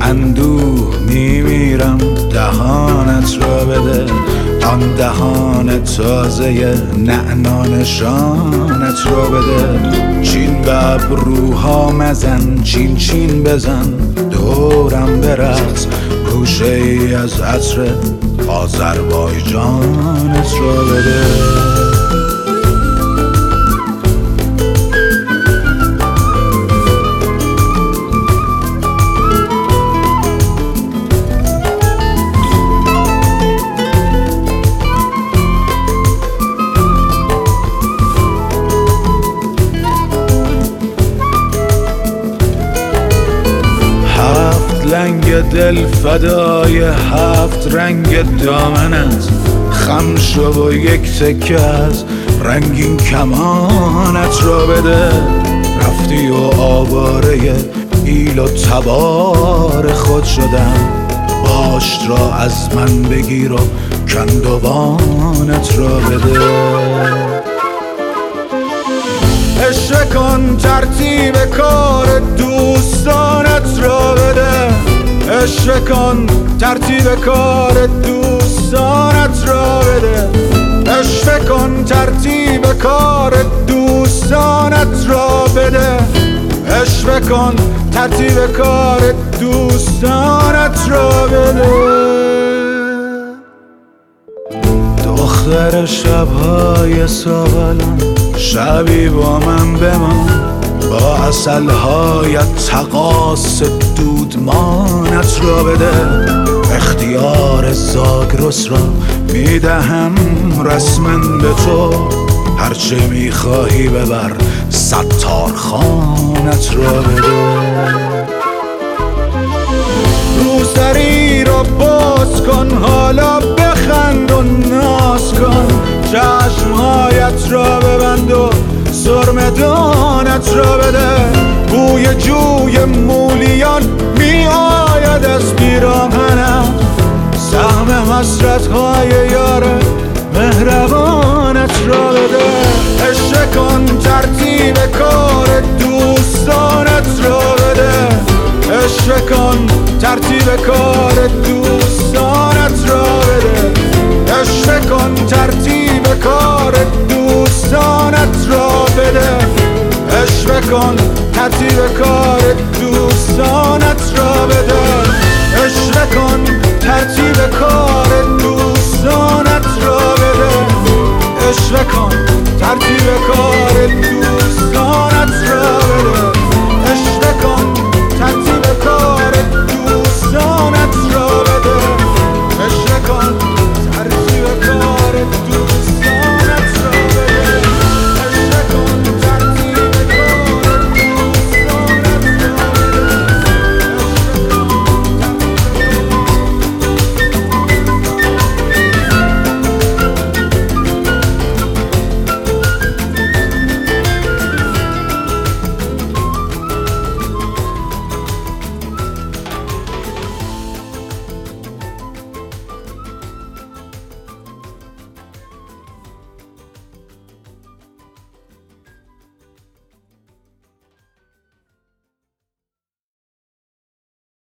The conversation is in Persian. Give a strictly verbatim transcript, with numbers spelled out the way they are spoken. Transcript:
اندوه میمیرم دهانت را بده، آن دهان تازه نعنا نشانت را بده. چین به ابروها مزن، چین چین بزن دورم برقص، گوشه ای از عطر آذربایجانت را بده. لنگ دل فدای هفت رنگ دامنت، خم شو و یک تکه از رنگین کمانت را بده. رفتی و آواره ایل و تبار خود شدم، باشت را از من بگیر و کندوانت را بده. عشق کن ترتیب کار دوستانت را بده، عشق کن ترتیب کار دوستانت را بده، عشق کن ترتیب کار دوستانت را بده، عشق کن ترتیب کار دوستانت را بده. دختر شبهای سابلان شبی با من بمان، با عسل‌هایت تقاص دودمانت را بده. اختیار زاگرس را میدهم رسما به تو، هرچه میخواهی ببر ستارخانت را بده. روسری را باز کن حالا بخند و ناز کن، چشمهایت را ببند و سرمدانت را بده. بوی جوی مولیان می آید از پیراهنم، سهم حسرت‌های یار مهربانت را بده. عشق کن ترتیب کار دوستانت را بده، عشق کن ترتیب کار دوستانت را بده، عشق کن ترتیب کار دوستانت را بده، عشق کن ترتیب کار دوستانت را بده، عشق کن ترتیب کار دوستانت را بده، عشق کن ترتیب کار